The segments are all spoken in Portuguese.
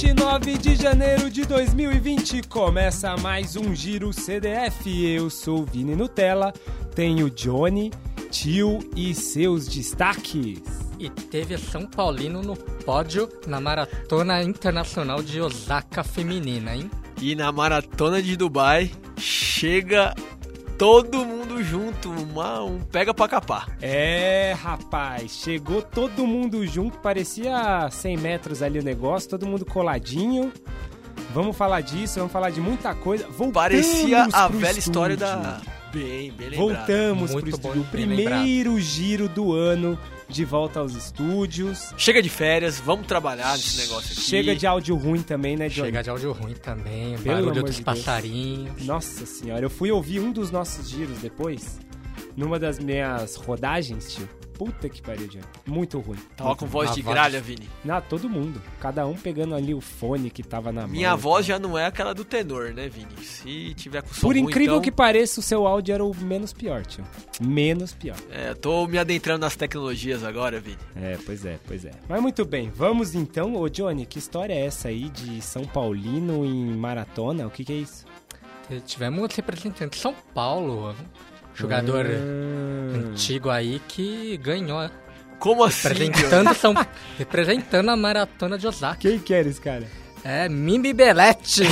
29 de janeiro de 2020, começa mais um Giro CDF. Eu sou o Vini Nutella, tenho Johnny, Tio e seus destaques. E teve São Paulino no pódio na Maratona Internacional de Osaka Feminina, hein? E na Maratona de Dubai, chega todo mundo junto, um pega pra capar. É, rapaz, chegou todo mundo junto, parecia 100 metros ali o negócio, todo mundo coladinho. Vamos falar disso, vamos falar de muita coisa. Voltamos parecia a velha estúdio. História da... Bem lembrado. Voltamos Muito pro estúdio, bom, o primeiro giro do ano, de volta aos estúdios. Chega de férias, vamos trabalhar nesse negócio aqui. Chega de áudio ruim também, né, Johnny? Chega de áudio ruim também, Pelo barulho amor dos de Deus. passarinhos. Nossa senhora, eu fui ouvir um dos nossos giros depois, numa das minhas rodagens, tio. Puta que pariu, Johnny. Muito ruim. Tava com voz A de voz- gralha, Vini. Não, todo mundo. Cada um pegando ali o fone que tava na mão. Minha voz já não é aquela do tenor, né, Vini? Se tiver com som Por ruim, incrível então... que pareça, o seu áudio era o menos pior, tio. Menos pior. Eu tô me adentrando nas tecnologias agora, Vini. Pois é. Mas muito bem, vamos então. Ô, Johnny, que história é essa aí de São Paulino em maratona? O que é isso? Tivemos representante de São Paulo, jogador antigo aí que ganhou, Como assim? representando a Maratona de Osaka. Quem que era esse cara? É Mimi Belletti.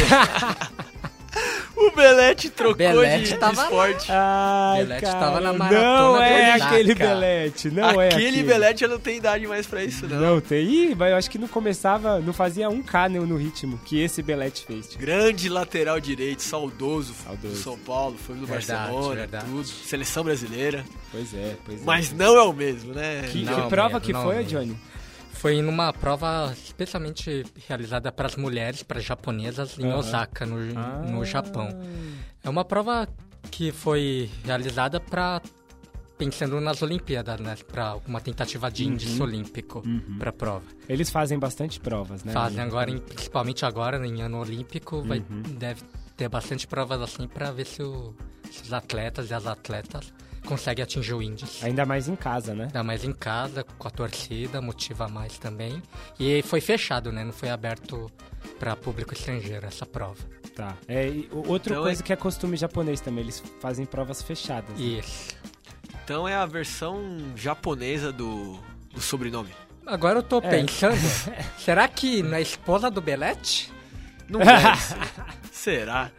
O Belete trocou Belete de tava esporte. Ai, Belete cara, tava na maratona não é do Osaka. aquele Belete, não é aquele. Belete já não tem idade mais pra isso, não. Não tem. Ih, mas eu acho que não começava, não fazia 1K no ritmo que esse Belete fez. Tio. Grande lateral direito, saudoso. Do Saudoso. São Paulo, foi do Verdade, Barcelona, verdade. tudo. Seleção brasileira. Pois é. Mas não é o mesmo, né? Que Não, prova mesmo, que não foi, mesmo. Johnny? Foi numa prova especialmente realizada para as mulheres, para as japonesas, em Osaka, no Japão. É uma prova que foi realizada pensando nas Olimpíadas, né? Para uma tentativa de índice olímpico para a prova. Eles fazem bastante provas, né? Fazem agora, principalmente agora, em ano olímpico, deve ter bastante provas assim para ver se os atletas e as atletas conseguem atingir o índice. Ainda mais em casa, né? Ainda mais em casa, com a torcida, motiva mais também. E foi fechado, né? Não foi aberto para público estrangeiro essa prova. Tá. Outra Então coisa que é costume japonês também, eles fazem provas fechadas. Né? Isso. Então é a versão japonesa do sobrenome. Agora eu tô pensando, será que não é esposa do Belete? Não deve ser. Será?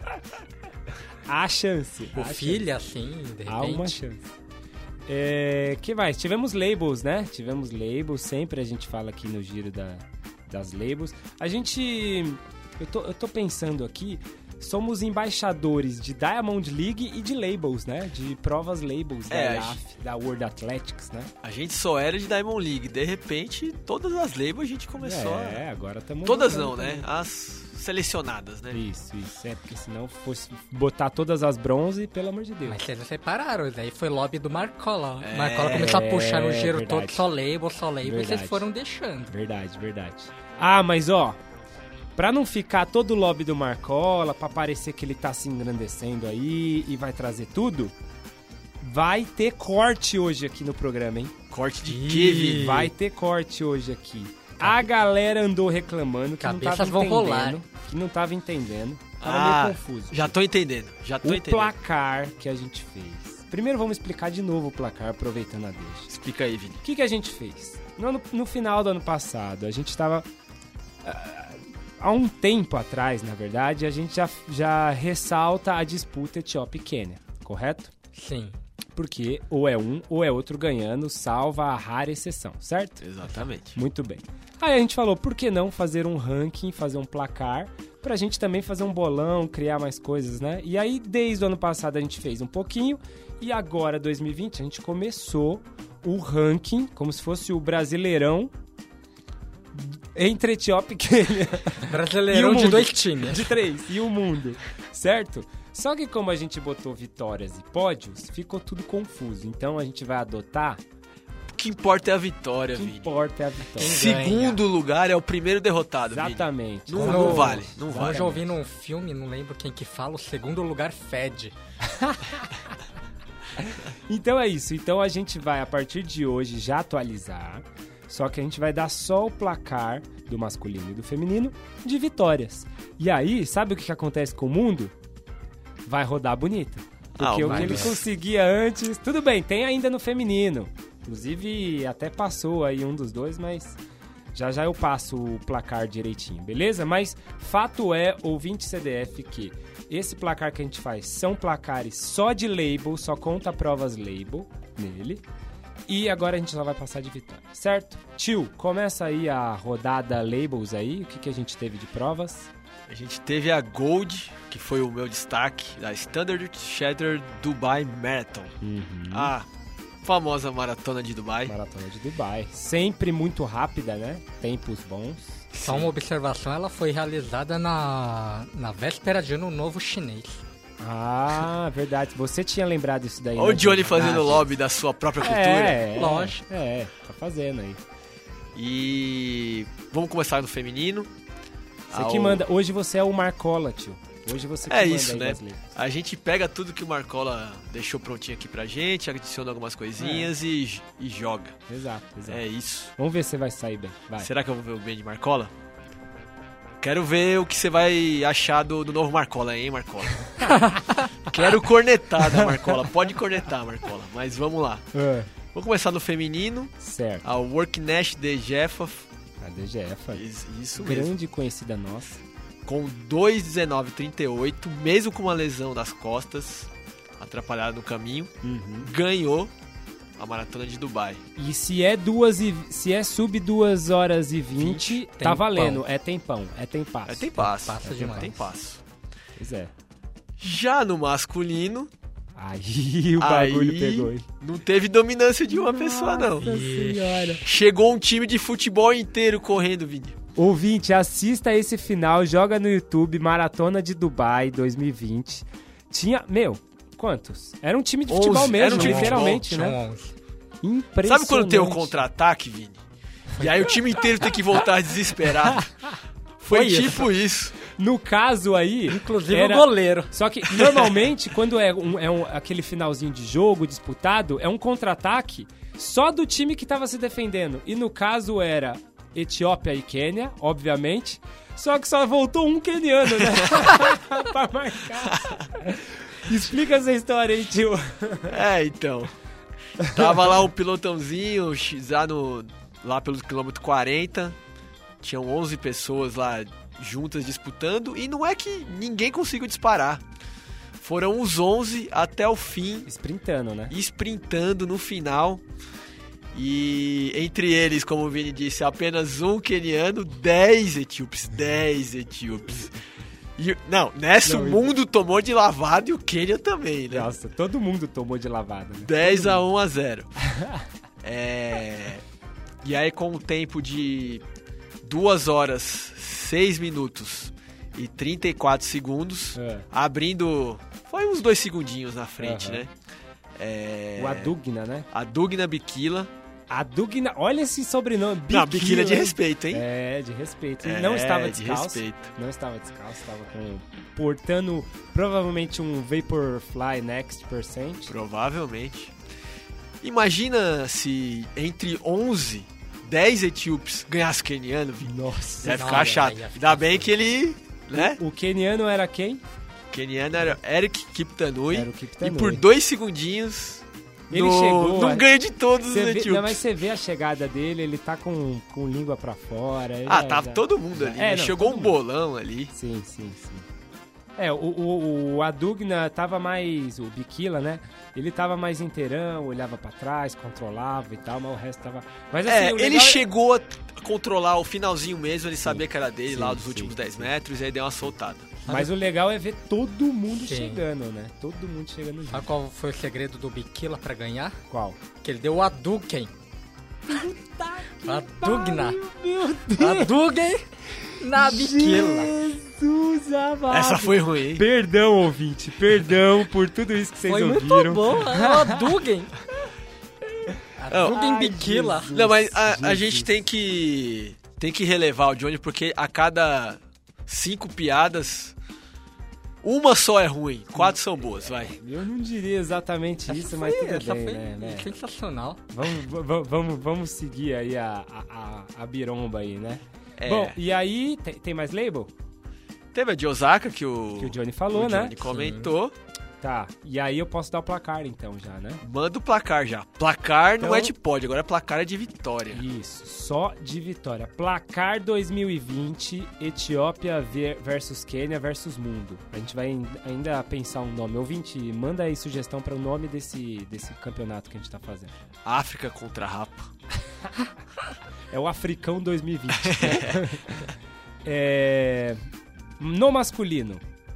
Há chance. O há filho, assim, de repente? Há uma chance. Que mais? Tivemos labels, né? Tivemos labels, sempre a gente fala aqui no giro das labels. A gente... Eu tô pensando aqui, somos embaixadores de Diamond League e de labels, né? De provas labels da IAF, da World Athletics, né? A gente só era de Diamond League. De repente, todas as labels a gente começou Agora estamos... Todas não, né? As selecionadas, né? Isso. Porque senão fosse botar todas as bronze, pelo amor de Deus. Mas eles separaram, daí foi lobby do Marcola. O Marcola começou a puxar no giro verdade. todo, só label, e Verdade. vocês foram deixando. Verdade. Ah, mas ó, pra não ficar todo o lobby do Marcola, pra parecer que ele tá se engrandecendo aí e vai trazer tudo, vai ter corte hoje aqui no programa, hein? Corte de quê, Vini? Vai ter corte hoje aqui. A galera andou reclamando que não tava Cabeças vão rolar. entendendo, que não tava entendendo. Tava meio confuso. Já tô entendendo. O placar que a gente fez. Primeiro vamos explicar de novo o placar, aproveitando a deixa. Explica aí, Vini. O que a gente fez? No final do ano passado, a gente estava... há um tempo atrás, na verdade, a gente já ressalta a disputa Etiópia e Quênia, correto? Sim. Porque ou é um ou é outro ganhando, salva a rara exceção, certo? Exatamente. Muito bem. Aí a gente falou, por que não fazer um ranking, fazer um placar, pra gente também fazer um bolão, criar mais coisas, né? E aí, desde o ano passado, a gente fez um pouquinho, e agora, 2020, a gente começou o ranking, como se fosse o Brasileirão entre Etiópia e Quênia. Brasileirão de 2 times. De 3, e o mundo, certo? Só que como a gente botou vitórias e pódios, ficou tudo confuso. Então a gente vai adotar... O que importa é a vitória, O que Vini. importa é a vitória. Segundo lugar é o primeiro derrotado, Exatamente. Vini. Não vale. Eu já ouvi num filme, não lembro quem que fala, o segundo lugar fede. Então é isso. Então a gente vai, a partir de hoje, já atualizar. Só que a gente vai dar só o placar do masculino e do feminino de vitórias. E aí, sabe o que acontece com o mundo? Vai rodar bonito. Porque o que ele conseguia antes... Tudo bem, tem ainda no feminino. Inclusive, até passou aí um dos dois, mas... Já eu passo o placar direitinho, beleza? Mas fato é, ouvinte CDF, que esse placar que a gente faz são placares só de label, só conta provas label nele. E agora a gente só vai passar de vitória, certo? Tio, começa aí a rodada labels aí. O que a gente teve de provas? A gente teve a Gold, que foi o meu destaque, da Standard Chartered Dubai Marathon. A famosa maratona de Dubai. Maratona de Dubai. Sempre muito rápida, né? Tempos bons. Só uma observação, ela foi realizada na véspera de Ano Novo Chinês. Ah, verdade. Você tinha lembrado isso daí. Olha o Johnny fazendo lobby da sua própria cultura. Lógico. Tá fazendo aí. E vamos começar no feminino. Você que manda. Hoje você é o Marcola, tio. Hoje você que manda isso, aí né? das letras. A gente pega tudo que o Marcola deixou prontinho aqui pra gente, adiciona algumas coisinhas e joga. Exato. É isso. Vamos ver se vai sair bem. Vai. Será que eu vou ver o bem de Marcola? Quero ver o que você vai achar do novo Marcola, hein, Marcola? Quero cornetar da Marcola. Pode cornetar, Marcola. Mas vamos lá. Vamos começar no feminino. Certo. A Worknesh de Jeffa. A DGF. Isso mesmo. Grande conhecida nossa. Com 2:19:38, mesmo com uma lesão das costas, atrapalhada no caminho, ganhou a maratona de Dubai. E se é sub 2 horas e 20, tá valendo. É tempão, é tempasso. É tempasso. Passa demais. Tem passo. Pois é. Já no masculino... Aí o bagulho pegou, hein? Não teve dominância de uma pessoa, não. Nossa senhora. Chegou um time de futebol inteiro correndo, Vini. Ouvinte, assista esse final, joga no YouTube, Maratona de Dubai 2020. Tinha, quantos? Era um time de futebol mesmo, era um time literalmente, de né? Impressionante. Sabe quando tem o contra-ataque, Vini? E aí o time inteiro tem que voltar desesperado? Foi tipo isso. No caso aí... Inclusive o goleiro. Só que, normalmente, quando é aquele finalzinho de jogo disputado, é um contra-ataque só do time que tava se defendendo. E no caso era Etiópia e Quênia, obviamente. Só que só voltou um queniano, né? Pra marcar. Explica essa história aí, tio. Então. Tava lá um pilotãozinho, lá pelo quilômetro 40. Tinham 11 pessoas lá juntas disputando. E não é que ninguém conseguiu disparar. Foram os 11 até o fim. Sprintando, né? Sprintando no final. E entre eles, como o Vini disse, apenas um queniano, 10 etíopes. 10 etíopes. O mundo tomou de lavada e o Quênia também, né? Nossa, todo mundo tomou de lavada. Né? 10-1-0. E aí, com o tempo de 2 horas, 6 minutos e 34 segundos, abrindo... Foi uns 2 segundinhos na frente, né? O Adugna, né? Adugna Bikila. Adugna, olha esse sobrenome. Bikila, Bikila é de respeito, hein? É, de respeito. Ele não estava descalço. De respeito. Não estava descalço, estava portando provavelmente um Vaporfly Next %. Provavelmente. Imagina se entre 11, 10 etíopes ganhasse queniano, Vini. Nossa. Ia ficar chato. Ainda bem que ele, né? O queniano era quem? O queniano era Eric Kiptanui. E por 2 segundinhos... Ele chegou... Não ganha de todos os etíopes. Mas você vê a chegada dele, ele tá com língua pra fora. Tava todo mundo ali. Chegou um bolão ali. Sim. O Adugna tava mais... O Bikila, né? Ele tava mais inteirão, olhava pra trás, controlava e tal, mas o resto tava... Mas, assim, ele chegou a controlar o finalzinho mesmo, ele sabia que era dele lá dos últimos 10 metros, e aí deu uma soltada. Mas o legal é ver todo mundo chegando, né? Todo mundo chegando junto. Sabe qual foi o segredo do Bikila pra ganhar? Qual? Que ele deu o Aduken. Adugna. Meu Deus! Aduken na Bikila. Jesus amado. Essa foi ruim, hein? Perdão, ouvinte. Perdão por tudo isso que vocês ouviram. Foi muito bom. Aduken. Aduken Bikila. Não, mas a gente tem que relevar o Johnny, porque a cada 5 piadas Uma só é ruim, 4 são boas, vai. Eu não diria exatamente isso, mas tudo bem, né? Sensacional. Vamos seguir aí a biromba aí, né? É. Bom, e aí, tem mais label? Teve a de Osaka, que o Johnny falou, Johnny né? comentou. Tá, e aí eu posso dar o placar então já, né? Manda o placar já. Placar Então- não é de pódio, agora placar é de vitória. Isso, só de vitória. Placar 2020, Etiópia versus Quênia versus Mundo. A gente vai ainda pensar um nome. Ouvinte, manda aí sugestão para o nome desse campeonato que a gente tá fazendo. África contra Rapa. É o Africão 2020. No masculino,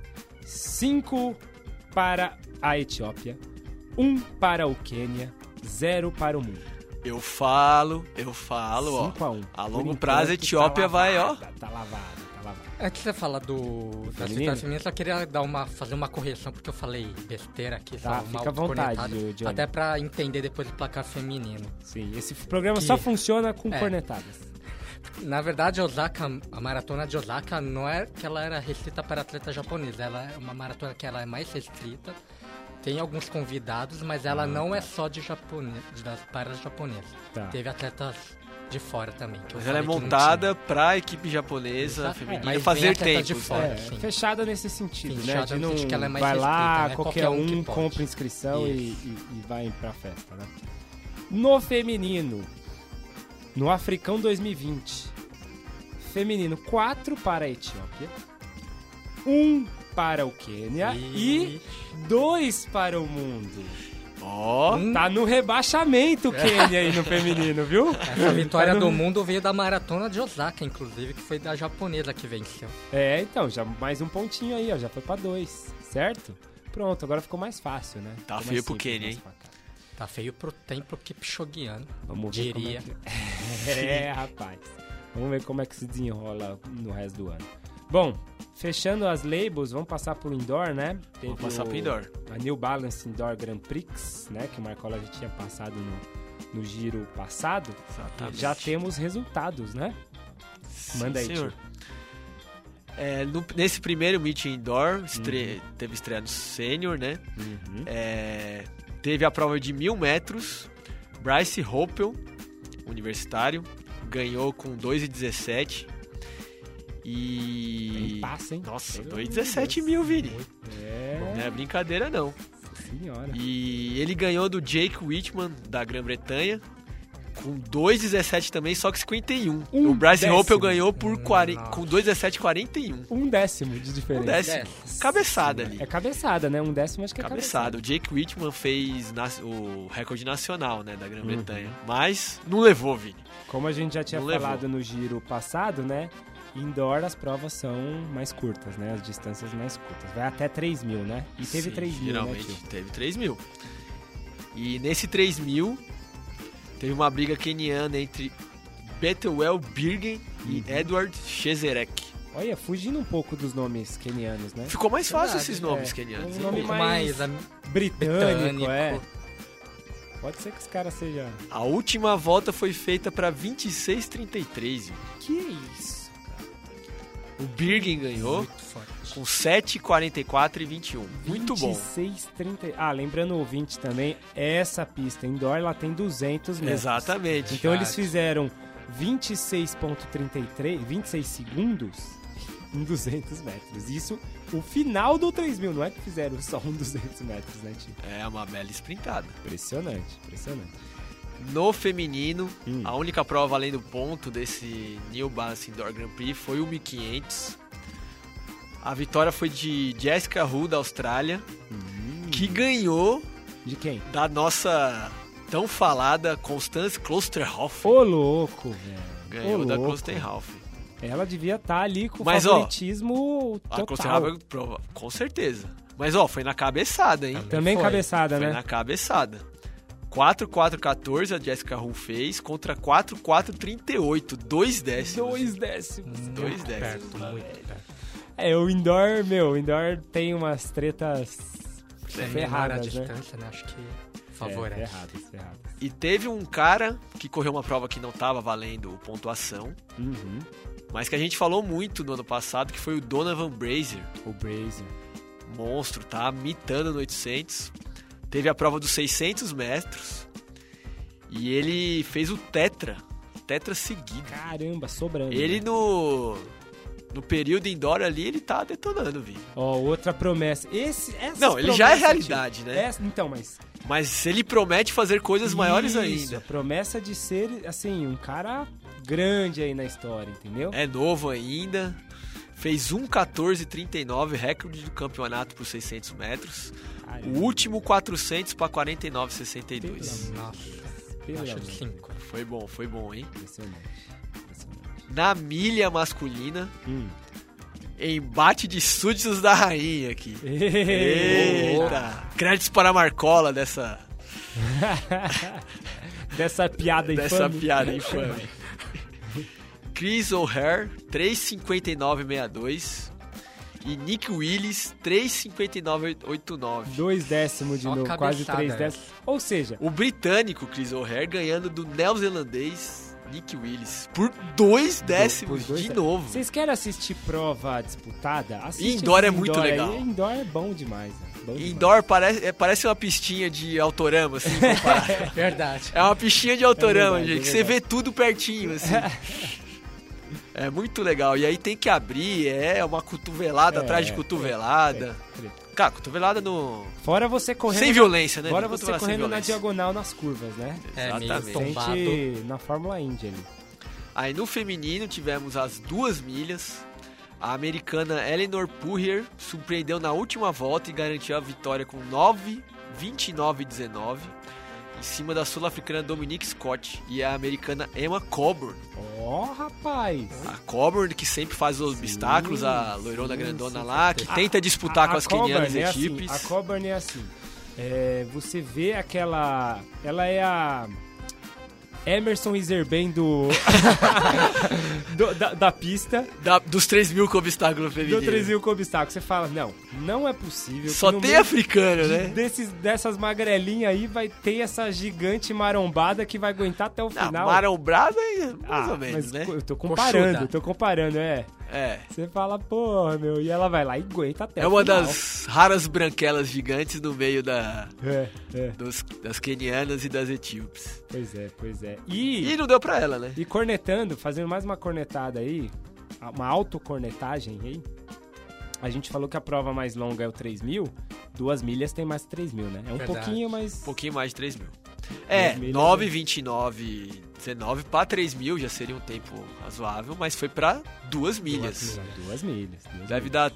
5 para a Etiópia, 1 para o Quênia, 0 para o Mundo. Eu falo, ó. 5-1. A longo Por prazo, a enquanto, Etiópia vai, ó. Tá lavada. Antes de você falar da feminino? assistência feminina, só queria fazer uma correção, porque eu falei besteira aqui. Tá, só fica à vontade, Johnny. até pra entender depois do placar feminino. Sim, esse programa só funciona com cornetadas. Na verdade, a maratona de Osaka não é que ela era restrita para atleta japonesa. Ela é uma maratona que ela é mais restrita. Tem alguns convidados, mas ela não é só para as japonesas. Tá. Teve atletas de fora também. Que eu Mas ela é falei que não montada pra equipe japonesa Exato. feminina Mas fazer vem atleta de tempos. fora. né? sim. Fechada nesse sentido, Fechada né? De no não sentido que ela é mais vai lá, restrita, né? qualquer Qualquer um que pode. compra inscrição e Isso. vai pra festa, né? No feminino, no Africão 2020, feminino 4 para a Etiópia, 1 para o Quênia e 2 para o Mundo. Ó, Tá no rebaixamento o Quênia aí no feminino, viu? Essa vitória do mundo veio da maratona de Osaka, inclusive, que foi da japonesa que venceu. Então, já mais um pontinho aí, ó, já foi pra 2, certo? Pronto, agora ficou mais fácil, né? Tá Ficou feio mais pro simples, Quênia, mais hein? pra cá. Tá feio pro tempo Kipchogiano. Vamos ver Diria. como é que... rapaz. Vamos ver como é que se desenrola no resto do ano. Bom, fechando as labels, vamos passar pro indoor, né? Vamos passar pro indoor. A New Balance Indoor Grand Prix, né? Que o Marcola já tinha passado no giro passado. Exatamente. Já temos resultados, né? Manda aí, senhor. tio. Nesse primeiro meeting indoor, teve estreia no sênior, né? Uhum. Teve a prova de 1.000 metros. Bryce Hoppel, universitário, ganhou com 2,17. Tem passo, hein? Nossa, Pelo 2,17 amor mil, de Vini. Deus. Não é brincadeira, não. Senhora. E ele ganhou do Jake Whitman, da Grã-Bretanha, com 2,17 também, só que 51. O Bryce décimo. Hoppel ganhou por com 2,17, 41. 1 décimo de diferença. Décimo. Cabeçada ali. É cabeçada, né? 1 décimo acho que é Cabeçada. O Jake Whitman fez o recorde nacional, né, da Grã-Bretanha. Mas não levou, Vini. Como a gente já tinha Não falado levou. no giro passado, né? Indoor as provas são mais curtas, né? As distâncias mais curtas. Vai até 3.000, né? E teve 3.000, né, geralmente tio? teve 3.000. E nesse 3.000, teve uma briga keniana entre Bethuel Birgen e Edward Chezerek. Olha, fugindo um pouco dos nomes quenianos, né? Ficou mais fácil Verdade, esses nomes é. kenianos. Um hein? nome pouco mais mais britânico, é. Pode ser que os caras sejam... A última volta foi feita para 26,33. Que isso, cara? O Birgen ganhou Muito forte. com 7,44 e 21. Muito bom. 26,30... Ah, lembrando o ouvinte também, essa pista indoor, ela tem 200 metros. Exatamente. Então eles Verdade. fizeram 26,33, 26 segundos em 200 metros. Isso, o final do 3.000, não é que fizeram só 200 metros, né, tio? É uma bela sprintada. Impressionante, impressionante. No feminino, Hum. a única prova valendo ponto desse New Balance Indoor Grand Prix foi o 1.500. A vitória foi de Jessica Hu, da Austrália, que ganhou De quem? da nossa tão falada Constance Klosterhoff. Ô, louco, velho. Ganhou Ô, da louco. Klosterhoff. Ela devia estar ali com Mas, ó, favoritismo A total. Klosterhoff prova, com certeza. Mas ó, foi na cabeçada, hein? Também Foi. cabeçada, Foi né? na cabeçada. 4,414 a Jessica Hu fez contra 4,438. 2 décimos. 2 décimos. Dois Muito décimos. perto, muito perto. O indoor, o indoor tem umas tretas Menor a ferradas, né? distância, né? Acho que favorece. Ferradas. E teve um cara que correu uma prova que não estava valendo pontuação, Uhum. mas que a gente falou muito no ano passado, que foi o Donovan Brazier. O Brazier. monstro, tá mitando no 800. Teve a prova dos 600 metros e ele fez o tetra seguido. Caramba, sobrando. Ele né? no período indoor ali, ele tá detonando, Vi. Ó, outra promessa. Não, ele já é realidade, né? Então, Mas ele promete fazer coisas maiores Isso, ainda. A promessa de ser, assim, um cara grande aí na história, entendeu? É novo ainda. Fez 1:14:39, recorde do campeonato por 600 metros. Caramba. O último 400 para 49:62. Nossa, Pelo acho amor. de 5. Foi bom, hein? Impressionante. Na milha masculina, Hum. embate de súditos da rainha aqui. Eita! Eita! Créditos para a Marcola dessa Dessa piada infame. Dessa piada infame. Chris O'Hare, 3:59:62. E Nick Willis, 3:59:89. 2 décimos de Ó, novo, quase cabeçada 3 essa. décimos. Ou seja, O britânico Chris O'Hare ganhando do neozelandês Nick Willis por 2 décimos por dois de décimos. novo. Vocês querem assistir prova disputada? Assiste Indoor esse é muito legal. Aí. Indoor é bom demais. Né? Bom demais. Indoor parece uma pistinha de autorama, assim, comparar. Verdade. É uma pistinha de autorama, verdade, gente, é que você vê tudo pertinho, assim. É muito legal. E aí tem que abrir, uma cotovelada atrás de cotovelada. Cara, cotovelada no... Fora você correndo... Sem violência, né? Fora Não você cotovelada sem correndo na violência. diagonal nas curvas, né? É, meio Exatamente. tombado. Sente na Fórmula Indy ali. Aí no feminino tivemos as 2 milhas. A americana Eleanor Purrier surpreendeu na última volta e garantiu a vitória com 9:29:19 em cima da sul-africana Dominique Scott e a americana Emma Coburn. Ó, rapaz! A Coburn que sempre faz os obstáculos, a loirona sim, grandona sim. lá, que tenta disputar com as kenianas Coburn é equipes. Assim, a Coburn é assim. Você vê aquela... Ela é a... Emerson Iserben da pista. Dos 3.000 com obstáculo feminino. Do 3.000 com obstáculo. Você fala, não é possível. Só que no tem meio africano, né? Dessas magrelinhas aí vai ter essa gigante marombada que vai aguentar até o Não, final. marombrada mais ou mas menos, né? Eu tô Coxuda. comparando, É. Você fala, porra, meu, e ela vai lá e aguenta até É o uma final. das raras branquelas gigantes no meio É. das quenianas e das etíopes. Pois é. E não deu pra ela, né? E cornetando, fazendo mais uma cornetada aí, uma autocornetagem aí, a gente falou que a prova mais longa é o 3.000, 2 milhas tem mais 3.000, né? É um Verdade. pouquinho mais... Um pouquinho mais de 3.000. 2.000, 9:29:19 pra 3.000 já seria um tempo razoável, mas foi pra 2 milhas. 2 milhas. Deve dar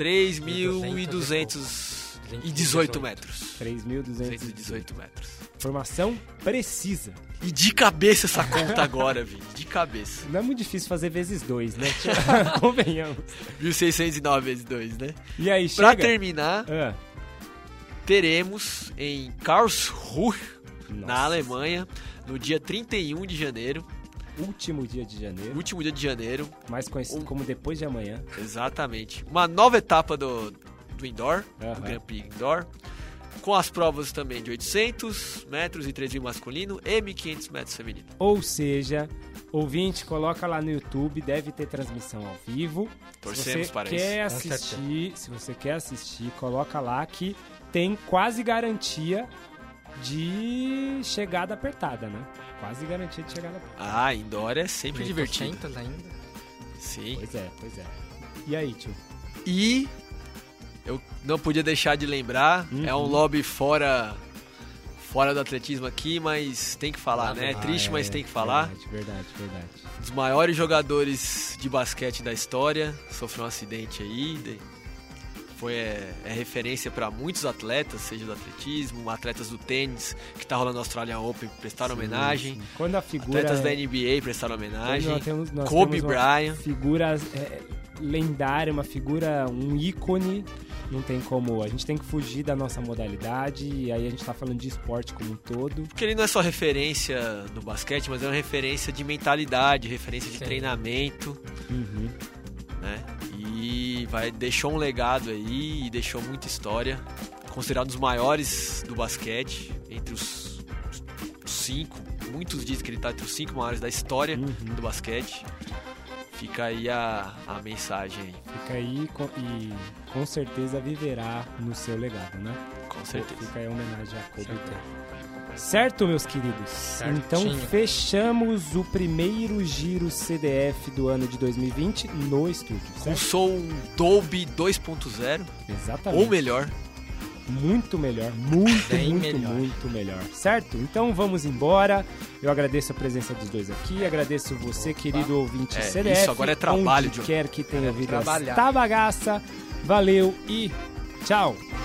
3.218 metros. 3.218 218 metros. Informação precisa. E de cabeça essa conta agora, Vini. De cabeça. Não é muito difícil fazer vezes 2, né? Convenhamos. 1.609 vezes 2, né? E aí, Pra chega... terminar, teremos em Karlsruhe, Nossa. na Alemanha, no dia 31 de janeiro. Último dia de janeiro. Último dia de janeiro. Mais conhecido como depois de amanhã. Exatamente. Uma nova etapa do Indoor, do Grand Prix Indoor. Com as provas também de 800 metros e 3.000 masculino e 1.500 metros feminino. Ou seja, ouvinte, coloca lá no YouTube, deve ter transmissão ao vivo. Torcemos para Se você quer assistir, coloca lá que tem quase garantia de chegada apertada, né? Quase garantia de chegada apertada. Ah, Indoor é sempre divertido. 800 ainda. Sim. Pois é. E aí, tio? E eu não podia deixar de lembrar, é um lobby fora do atletismo aqui, mas tem que falar, né? É triste, mas tem que falar. Verdade. Um dos maiores jogadores de basquete da história sofreu um acidente aí. É referência para muitos atletas, seja do atletismo, atletas do tênis, que tá rolando no Australian Open, prestaram homenagem. Sim. Quando a figura atletas da NBA prestaram homenagem. Nós Kobe temos Bryant. Figura lendária, um ícone. Não tem como, a gente tem que fugir da nossa modalidade, e aí a gente tá falando de esporte como um todo. Porque ele não é só referência no basquete, mas é uma referência de mentalidade, referência de treinamento, né? E deixou um legado aí, e deixou muita história. Considerado um dos maiores do basquete, entre os 5, muitos dizem que ele tá entre os 5 maiores da história do basquete. Fica aí a mensagem. Fica aí e com certeza viverá no seu legado, né? Com certeza. Fica aí a homenagem a Kobe Bryant. Certo, meus queridos? Certinho. Então fechamos o primeiro Giro CDF do ano de 2020 no estúdio. Com certo? som Dolby 2.0. Exatamente. Ou melhor. Muito melhor, muito, Bem muito, melhor. muito melhor. Certo? Então vamos embora. Eu agradeço a presença dos dois aqui, agradeço você, querido ouvinte CDF. Isso agora é trabalho, onde John. quer que tenha ouvido trabalhar. esta bagaça. Valeu e tchau!